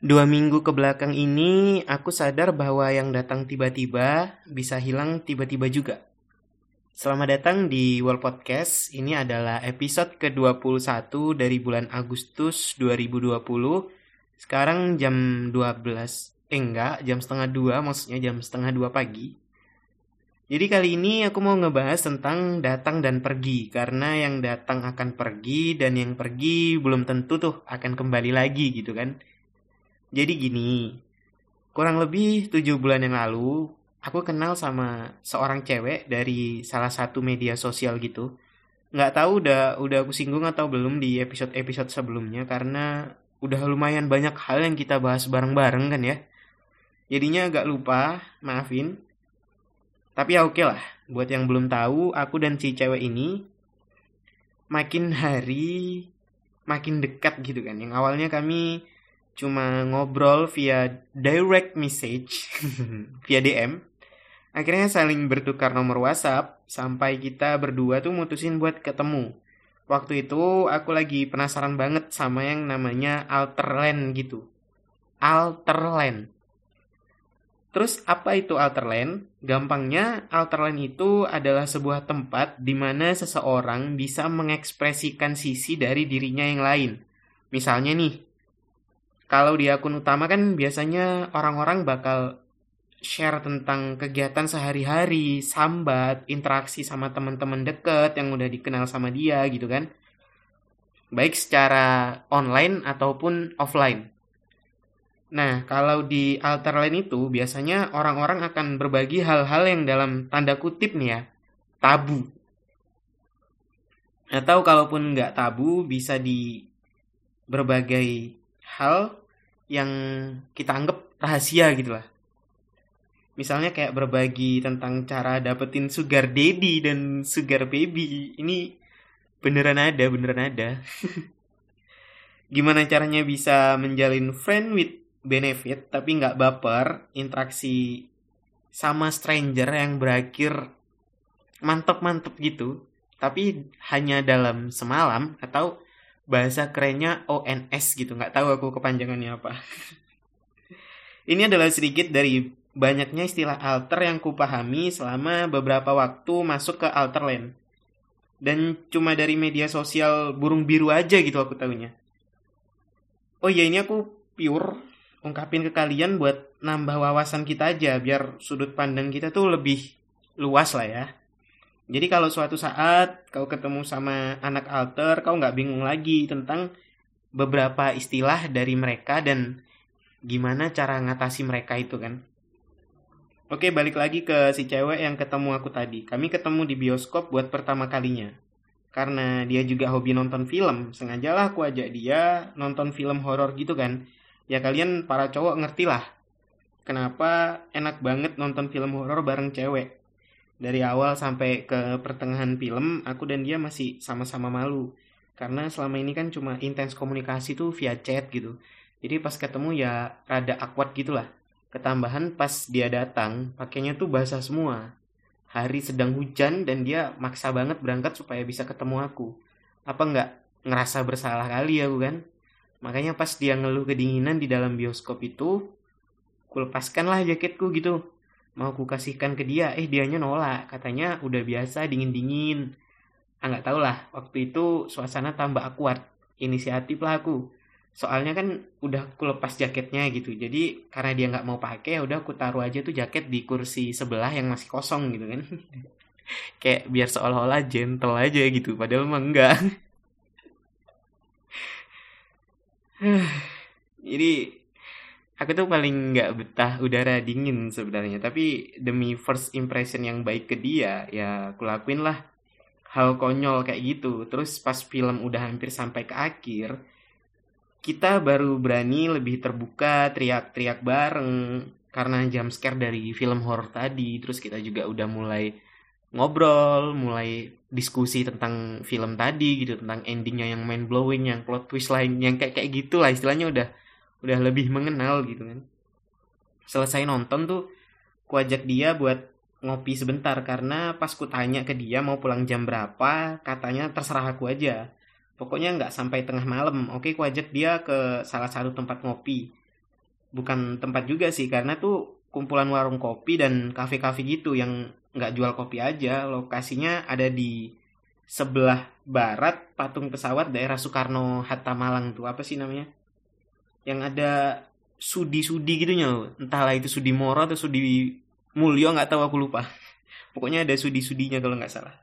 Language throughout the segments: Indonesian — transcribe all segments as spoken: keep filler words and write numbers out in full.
Dua minggu ke belakang ini, aku sadar bahwa yang datang tiba-tiba bisa hilang tiba-tiba juga. Selamat datang di World Podcast. Ini adalah episode ke dua puluh satu dari bulan Agustus dua ribu dua puluh. Sekarang jam dua belas. Eh enggak, jam setengah dua, maksudnya jam setengah dua pagi. Jadi kali ini aku mau ngebahas tentang datang dan pergi. Karena yang datang akan pergi dan yang pergi belum tentu tuh akan kembali lagi gitu kan. Jadi gini, kurang lebih tujuh bulan yang lalu, aku kenal sama seorang cewek dari salah satu media sosial gitu. Nggak tahu udah udah aku singgung atau belum di episode-episode sebelumnya, karena udah lumayan banyak hal yang kita bahas bareng-bareng kan ya. Jadinya agak lupa, maafin. Tapi ya oke lah, buat yang belum tahu, aku dan si cewek ini makin hari makin dekat gitu kan. Yang awalnya kami cuma ngobrol via direct message, via D M. Akhirnya saling bertukar nomor WhatsApp, sampai kita berdua tuh mutusin buat ketemu. Waktu itu aku lagi penasaran banget sama yang namanya Alterland gitu. Alterland. Terus apa itu Alterland? Gampangnya, Alterland itu adalah sebuah tempat di mana seseorang bisa mengekspresikan sisi dari dirinya yang lain. Misalnya nih, kalau di akun utama kan biasanya orang-orang bakal share tentang kegiatan sehari-hari, sambat, interaksi sama teman-teman deket yang udah dikenal sama dia gitu kan. Baik secara online ataupun offline. Nah, kalau di Alterline itu biasanya orang-orang akan berbagi hal-hal yang dalam tanda kutip nih ya, tabu. Atau kalaupun nggak tabu, bisa di berbagai hal yang kita anggap rahasia gitu lah. Misalnya kayak berbagi tentang cara dapetin sugar daddy dan sugar baby. Ini beneran ada, beneran ada. Gimana caranya bisa menjalin friend with benefit tapi nggak baper, interaksi sama stranger yang berakhir mantep-mantep gitu, tapi hanya dalam semalam, atau bahasa kerennya O N S gitu, nggak tahu aku kepanjangannya apa. Ini adalah sedikit dari banyaknya istilah alter yang kupahami selama beberapa waktu masuk ke Alterland. Dan cuma dari media sosial burung biru aja gitu aku tahunya. Oh iya, ini aku pure ungkapin ke kalian buat nambah wawasan kita aja, biar sudut pandang kita tuh lebih luas lah ya. Jadi kalau suatu saat kau ketemu sama anak alter, kau nggak bingung lagi tentang beberapa istilah dari mereka dan gimana cara ngatasi mereka itu kan. Oke, balik lagi ke si cewek yang ketemu aku tadi. Kami ketemu di bioskop buat pertama kalinya. Karena dia juga hobi nonton film, sengajalah aku ajak dia nonton film horor gitu kan. Ya kalian para cowok ngerti lah kenapa enak banget nonton film horor bareng cewek. Dari awal sampai ke pertengahan film, aku dan dia masih sama-sama malu. Karena selama ini kan cuma intens komunikasi tuh via chat gitu. Jadi pas ketemu ya rada awkward gitu lah. Ketambahan pas dia datang, pakainya tuh basah semua. Hari sedang hujan dan dia maksa banget berangkat supaya bisa ketemu aku. Apa nggak ngerasa bersalah kali aku kan? Makanya pas dia ngeluh kedinginan di dalam bioskop itu, kulepaskanlah jaketku gitu. Mau ku kasihkan ke dia, eh dianya nolak. Katanya udah biasa dingin-dingin. Ah nggak tau lah, waktu itu suasana tambah awkward. Inisiatif lah aku. Soalnya kan udah ku lepas jaketnya gitu. Jadi karena dia nggak mau pakai, ya udah aku taruh aja tuh jaket di kursi sebelah yang masih kosong gitu kan. Kayak biar seolah-olah gentle aja gitu. Padahal mah enggak. Jadi aku tuh paling nggak betah udara dingin sebenarnya. Tapi demi first impression yang baik ke dia, ya aku lakuin lah hal konyol kayak gitu. Terus pas film udah hampir sampai ke akhir, kita baru berani lebih terbuka, teriak-teriak bareng karena jump scare dari film horor tadi. Terus kita juga udah mulai ngobrol, mulai diskusi tentang film tadi gitu, tentang endingnya yang mind blowing, yang plot twist lain, yang kayak kayak gitulah istilahnya, udah udah lebih mengenal gitu kan. Selesai nonton tuh, ku ajak dia buat ngopi sebentar karena pas ku tanya ke dia mau pulang jam berapa, katanya terserah aku aja. Pokoknya nggak sampai tengah malam. Oke, ku ajak dia ke salah satu tempat ngopi. bukan tempat juga sih, karena tuh kumpulan warung kopi dan kafe-kafe gitu yang nggak jual kopi aja. Lokasinya ada di sebelah barat patung pesawat daerah Soekarno Hatta Malang tuh, apa sih namanya? Yang ada sudi-sudi gitu nyo, entahlah itu Sudi Moro atau Sudi Mulyo, nggak tahu, aku lupa. Pokoknya ada sudi-sudinya kalau nggak salah.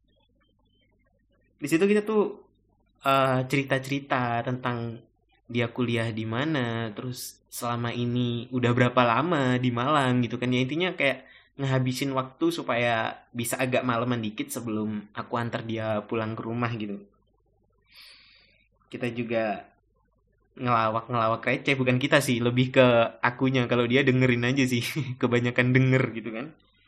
Di situ kita tuh eh, cerita-cerita tentang dia kuliah di mana, terus selama ini udah berapa lama di Malang gitu kan. Ya intinya kayak ngehabisin waktu supaya bisa agak maleman dikit sebelum aku antar dia pulang ke rumah gitu. Kita juga ngelawak-ngelawak receh, bukan kita sih, lebih ke akunya, kalau dia dengerin aja sih. Kebanyakan denger gitu kan.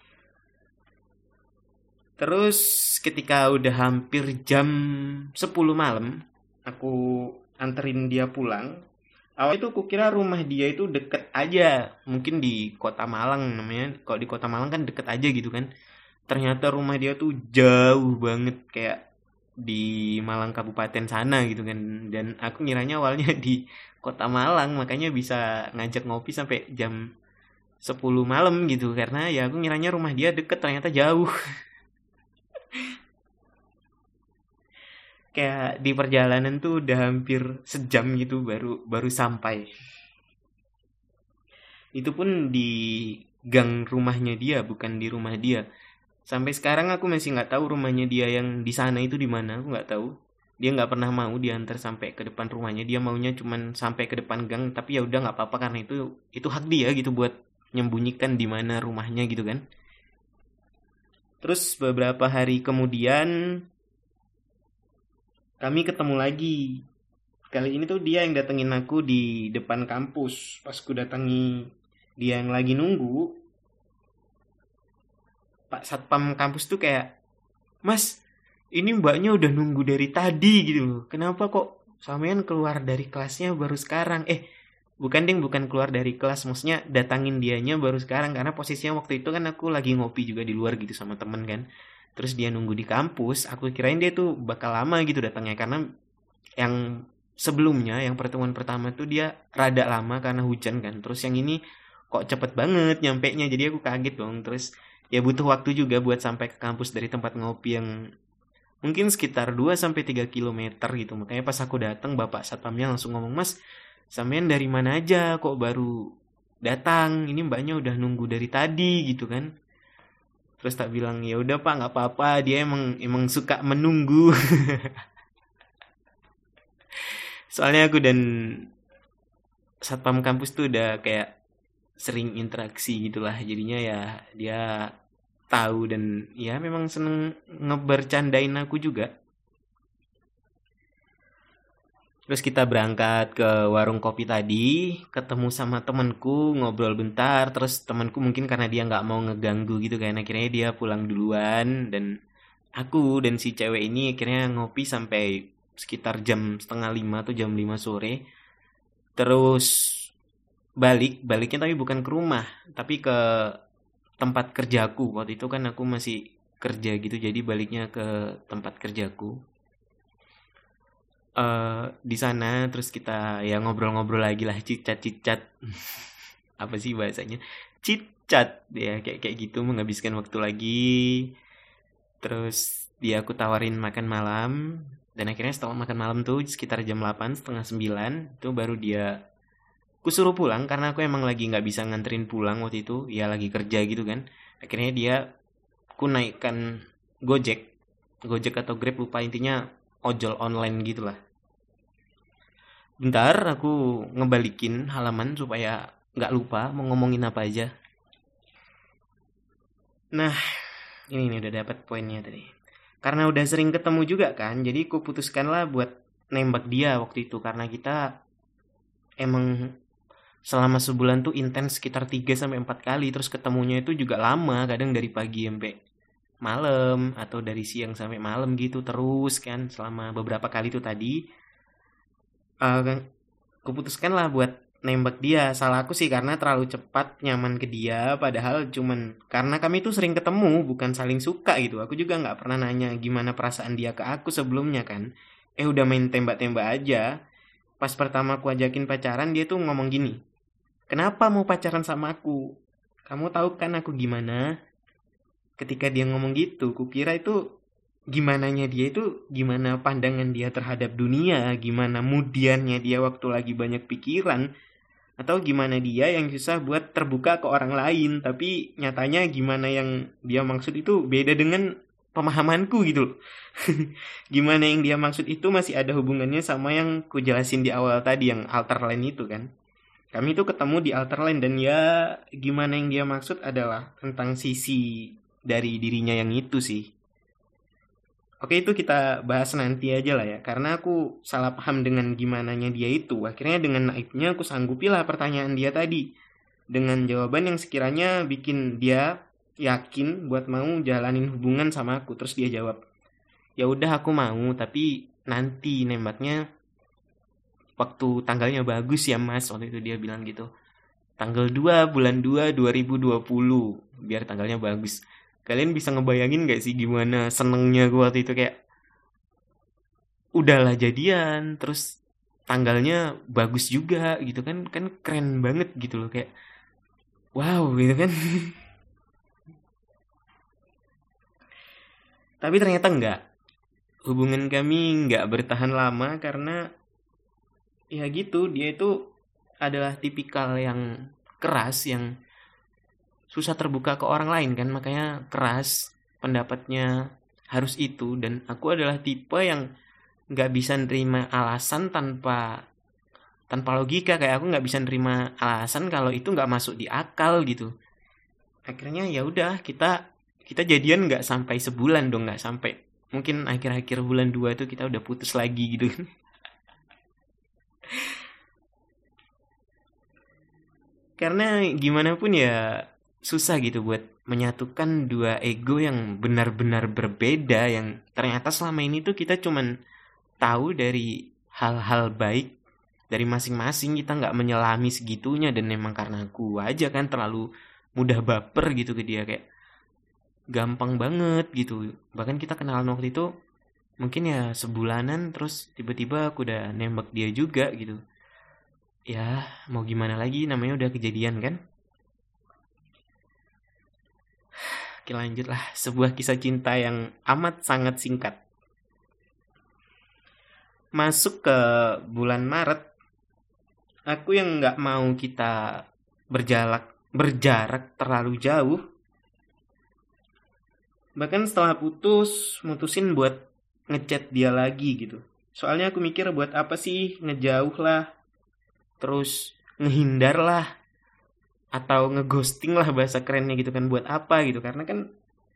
Terus ketika udah hampir jam sepuluh malam, aku anterin dia pulang. Awal itu kukira rumah dia itu deket aja, mungkin di Kota Malang namanya. Kalau di Kota Malang kan deket aja gitu kan. Ternyata rumah dia tuh jauh banget, kayak di Malang Kabupaten sana gitu kan. Dan aku ngiranya awalnya di Kota Malang, makanya bisa ngajak ngopi sampai jam sepuluh malam gitu. Karena ya aku ngiranya rumah dia deket, ternyata jauh. Kayak di perjalanan tuh udah hampir sejam gitu baru baru sampai. Itu pun di gang rumahnya dia, bukan di rumah dia. Sampai sekarang aku masih nggak tahu rumahnya dia yang di sana itu di mana, aku nggak tahu. Dia nggak pernah mau diantar sampai ke depan rumahnya. Dia maunya cuman sampai ke depan gang, tapi ya udah nggak apa-apa karena itu itu hak dia gitu buat nyembunyikan di mana rumahnya gitu kan. Terus beberapa hari kemudian kami ketemu lagi. Kali ini tuh dia yang datengin aku di depan kampus. Pas ku datangi dia yang lagi nunggu, Pak Satpam kampus tuh kayak, "Mas, ini mbaknya udah nunggu dari tadi gitu loh. Kenapa kok sampean keluar dari kelasnya baru sekarang?" Eh, bukan ding, bukan keluar dari kelas. Maksudnya datangin dianya baru sekarang. Karena posisinya waktu itu kan aku lagi ngopi juga di luar gitu sama temen kan. Terus dia nunggu di kampus. Aku kirain dia tuh bakal lama gitu datangnya. Karena yang sebelumnya, yang pertemuan pertama tuh dia rada lama karena hujan kan. Terus yang ini kok cepet banget nyampenya. Jadi aku kaget dong. Terus ya butuh waktu juga buat sampai ke kampus dari tempat ngopi yang mungkin sekitar dua sampai tiga kilometer gitu. Makanya pas aku datang, bapak satpamnya langsung ngomong, "Mas, sampean dari mana aja kok baru datang? Ini mbaknya udah nunggu dari tadi," gitu kan. Terus tak bilang, "Ya udah Pak, nggak apa-apa, dia emang emang suka menunggu." Soalnya aku dan satpam kampus tuh udah kayak sering interaksi gitulah. Jadinya ya dia tahu dan ya memang seneng ngebercandain aku juga. Terus kita berangkat ke warung kopi tadi, ketemu sama temanku, ngobrol bentar. Terus temanku mungkin karena dia nggak mau ngeganggu gitu kan, akhirnya dia pulang duluan. Dan aku dan si cewek ini akhirnya ngopi sampai sekitar jam setengah lima atau jam lima sore. Terus balik, baliknya tapi bukan ke rumah, tapi ke tempat kerjaku. Waktu itu kan aku masih kerja gitu, jadi baliknya ke tempat kerjaku. Eh di sana terus kita ya ngobrol-ngobrol lagi lah, cicat-cicat. Apa sih bahasanya? Cicat ya, kayak kayak gitu, menghabiskan waktu lagi. Terus dia aku tawarin makan malam, dan akhirnya setelah makan malam tuh sekitar jam delapan, setengah sembilan itu baru dia ku suruh pulang karena aku emang lagi nggak bisa nganterin pulang waktu itu, ya lagi kerja gitu kan. Akhirnya dia ku naikkan Gojek, Gojek atau Grab lupa, intinya ojol online gitulah. Bentar aku ngebalikin halaman supaya nggak lupa mau ngomongin apa aja. Nah, ini nih udah dapat poinnya tadi. Karena udah sering ketemu juga kan, jadi aku putuskanlah buat nembak dia waktu itu. Karena kita emang selama sebulan tuh intens sekitar tiga sampai empat kali. Terus ketemunya itu juga lama, kadang dari pagi sampai malam atau dari siang sampai malam gitu terus kan selama beberapa kali itu tadi. Uh, Kuputuskan lah buat nembak dia. Salah aku sih karena terlalu cepat nyaman ke dia, padahal cuman karena kami tuh sering ketemu, bukan saling suka gitu. Aku juga nggak pernah nanya gimana perasaan dia ke aku sebelumnya kan. Eh udah main tembak-tembak aja. Pas pertama aku ajakin pacaran, dia tuh ngomong gini, kenapa mau pacaran sama aku? Kamu tahu kan aku gimana? Ketika dia ngomong gitu, kukira itu gimananya dia itu, gimana pandangan dia terhadap dunia, gimana mudiannya dia waktu lagi banyak pikiran, atau gimana dia yang susah buat terbuka ke orang lain. Tapi nyatanya gimana yang dia maksud itu beda dengan pemahamanku gitu loh. Gimana yang dia maksud itu masih ada hubungannya sama yang ku jelasin di awal tadi, yang alter line itu kan. Kami itu ketemu di alter line, dan ya gimana yang dia maksud adalah tentang sisi dari dirinya yang itu sih. Oke, itu kita bahas nanti aja lah ya, karena aku salah paham dengan gimananya dia itu. Akhirnya dengan naifnya aku sanggupilah pertanyaan dia tadi dengan jawaban yang sekiranya bikin dia yakin buat mau jalanin hubungan sama aku. Terus dia jawab, ya udah aku mau, tapi nanti nembaknya waktu tanggalnya bagus ya mas. Waktu itu dia bilang gitu, tanggal dua bulan dua dua ribu dua puluh, biar tanggalnya bagus. Kalian bisa ngebayangin gak sih gimana senengnya gue waktu itu, kayak udahlah jadian, terus tanggalnya bagus juga gitu kan, kan keren banget gitu loh, kayak wow gitu kan. Tapi ternyata enggak, hubungan kami enggak bertahan lama karena ya gitu, dia itu adalah tipikal yang keras, yang susah terbuka ke orang lain kan, makanya keras pendapatnya harus itu. Dan aku adalah tipe yang nggak bisa nerima alasan tanpa tanpa logika, kayak aku nggak bisa nerima alasan kalau itu nggak masuk di akal gitu. Akhirnya ya udah, kita kita jadian nggak sampai sebulan dong, nggak sampai, mungkin akhir-akhir bulan dua itu kita udah putus lagi gitu. Karena gimana pun ya susah gitu buat menyatukan dua ego yang benar-benar berbeda, yang ternyata selama ini tuh kita cuman tahu dari hal-hal baik dari masing-masing, kita nggak menyelami segitunya. Dan memang karena aku aja kan terlalu mudah baper gitu ke dia, kayak gampang banget gitu. Bahkan kita kenalan waktu itu mungkin ya sebulanan, terus tiba-tiba aku udah nembak dia juga gitu. Ya mau gimana lagi, namanya udah kejadian kan. Oke, lanjutlah. Sebuah kisah cinta yang amat sangat singkat. Masuk ke bulan Maret, aku yang nggak mau kita berjarak berjarak terlalu jauh. Bahkan setelah putus, mutusin buat ngechat dia lagi gitu. Soalnya aku mikir, buat apa sih ngejauh lah, terus ngehindar lah, atau ngeghosting lah bahasa kerennya gitu kan, buat apa gitu. Karena kan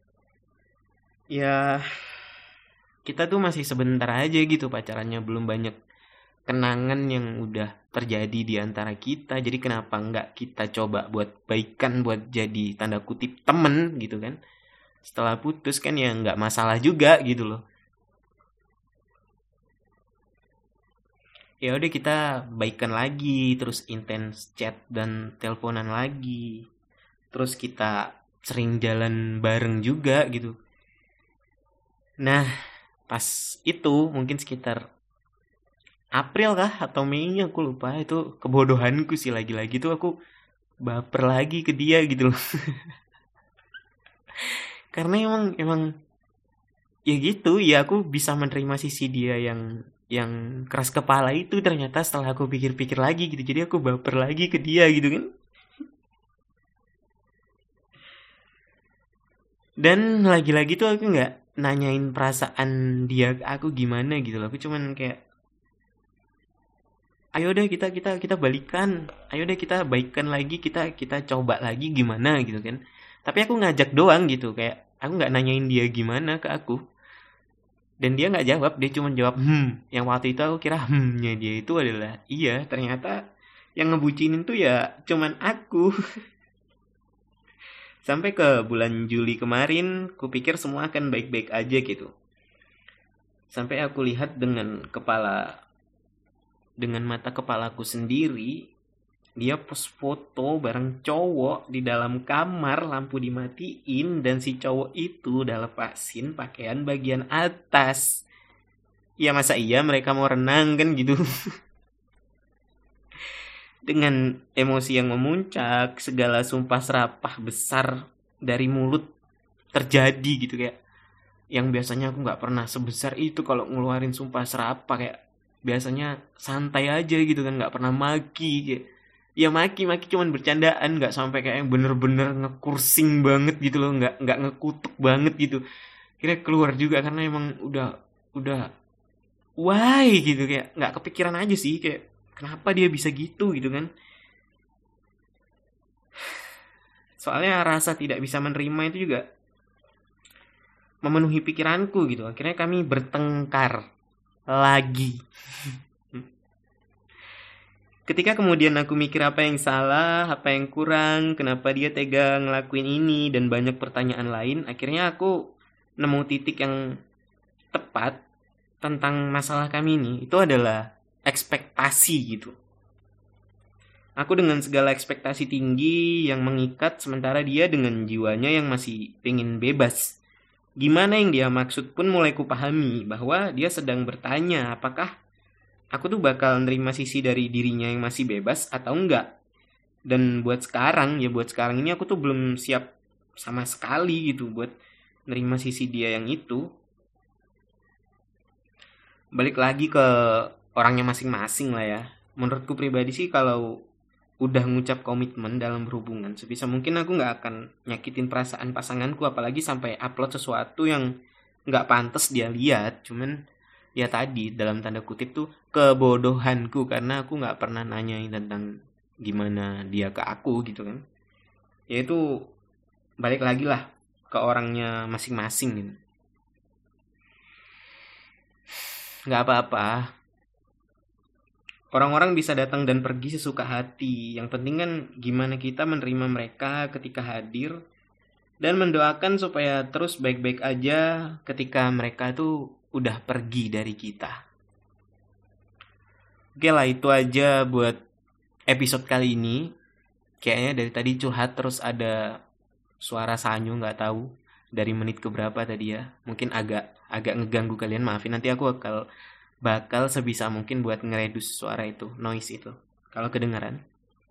ya kita tuh masih sebentar aja gitu pacarannya, belum banyak kenangan yang udah terjadi di antara kita. Jadi kenapa nggak kita coba buat baikan, buat jadi tanda kutip temen gitu kan. Setelah putus kan ya nggak masalah juga gitu loh. Ya udah, kita baikan lagi, terus intens chat dan teleponan lagi, terus kita sering jalan bareng juga gitu. Nah pas itu mungkin sekitar April kah atau Mei, aku lupa. Itu kebodohanku sih, lagi-lagi tuh aku baper lagi ke dia gitu loh. Karena emang emang ya gitu ya, aku bisa menerima sisi dia yang yang keras kepala itu. Ternyata setelah aku pikir-pikir lagi gitu, jadi aku baper lagi ke dia gitu kan. Dan lagi-lagi tuh aku nggak nanyain perasaan dia ke aku gimana gitu loh. Aku cuman kayak, ayo deh kita kita kita balikan, ayo deh kita baikan lagi, kita kita coba lagi gimana gitu kan. Tapi aku ngajak doang gitu, kayak aku nggak nanyain dia gimana ke aku. Dan dia nggak jawab, dia cuma jawab hmm. Yang waktu itu aku kira hmnya dia itu adalah iya. Ternyata yang ngebucinin tuh ya cuman aku. Sampai ke bulan Juli kemarin, kupikir semua akan baik-baik aja gitu. Sampai aku lihat dengan kepala dengan mata kepalaku sendiri, dia post foto bareng cowok di dalam kamar, lampu dimatiin, dan si cowok itu udah lepasin pakaian bagian atas. Ya masa iya mereka mau renang kan gitu. dengan emosi yang memuncak, segala sumpah serapah besar dari mulut terjadi gitu, kayak yang biasanya aku nggak pernah sebesar itu kalau ngeluarin sumpah serapah, kayak biasanya santai aja gitu kan, nggak pernah maki, kayak ya maki-maki cuman bercandaan, nggak sampai kayak yang bener-bener ngekursing banget gitu loh, nggak nggak ngekutuk banget gitu. Kira keluar juga karena emang udah udah why gitu, kayak nggak kepikiran aja sih, kayak kenapa dia bisa gitu gitu kan. Soalnya rasa tidak bisa menerima itu juga memenuhi pikiranku gitu. Akhirnya kami bertengkar lagi. Ketika kemudian aku mikir apa yang salah, apa yang kurang, kenapa dia tega ngelakuin ini, dan banyak pertanyaan lain, akhirnya aku nemu titik yang tepat tentang masalah kami ini. Itu adalah ekspektasi gitu. Aku dengan segala ekspektasi tinggi yang mengikat, sementara dia dengan jiwanya yang masih pengen bebas. Gimana yang dia maksud pun mulai kupahami bahwa dia sedang bertanya apakah aku tuh bakal nerima sisi dari dirinya yang masih bebas atau enggak. Dan buat sekarang, ya buat sekarang ini aku tuh belum siap sama sekali gitu buat nerima sisi dia yang itu. Balik lagi ke orangnya masing-masing lah ya. Menurutku pribadi sih kalau udah ngucap komitmen dalam berhubungan, sebisa mungkin aku gak akan nyakitin perasaan pasanganku, apalagi sampai upload sesuatu yang gak pantas dia lihat. Cuman ya tadi dalam tanda kutip tuh kebodohanku, karena aku gak pernah nanyain tentang gimana dia ke aku gitu kan. Ya itu balik lagi lah ke orangnya masing-masing gitu. Gak apa-apa, orang-orang bisa datang dan pergi sesuka hati. Yang penting kan gimana kita menerima mereka ketika hadir, dan mendoakan supaya terus baik-baik aja ketika mereka tuh udah pergi dari kita. Oke lah, itu aja buat episode kali ini. Kayaknya dari tadi curhat terus ada suara sanyu, nggak tahu dari menit ke berapa tadi ya. Mungkin agak agak ngeganggu kalian, maafin. Nanti aku bakal bakal sebisa mungkin buat ngeredus suara itu, noise itu, kalau kedengaran.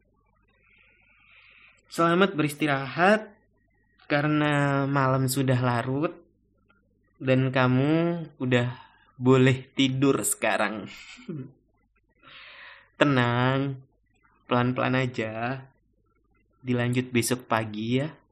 Selamat beristirahat karena malam sudah larut dan kamu udah boleh tidur sekarang. Tenang, pelan-pelan aja. Dilanjut besok pagi ya.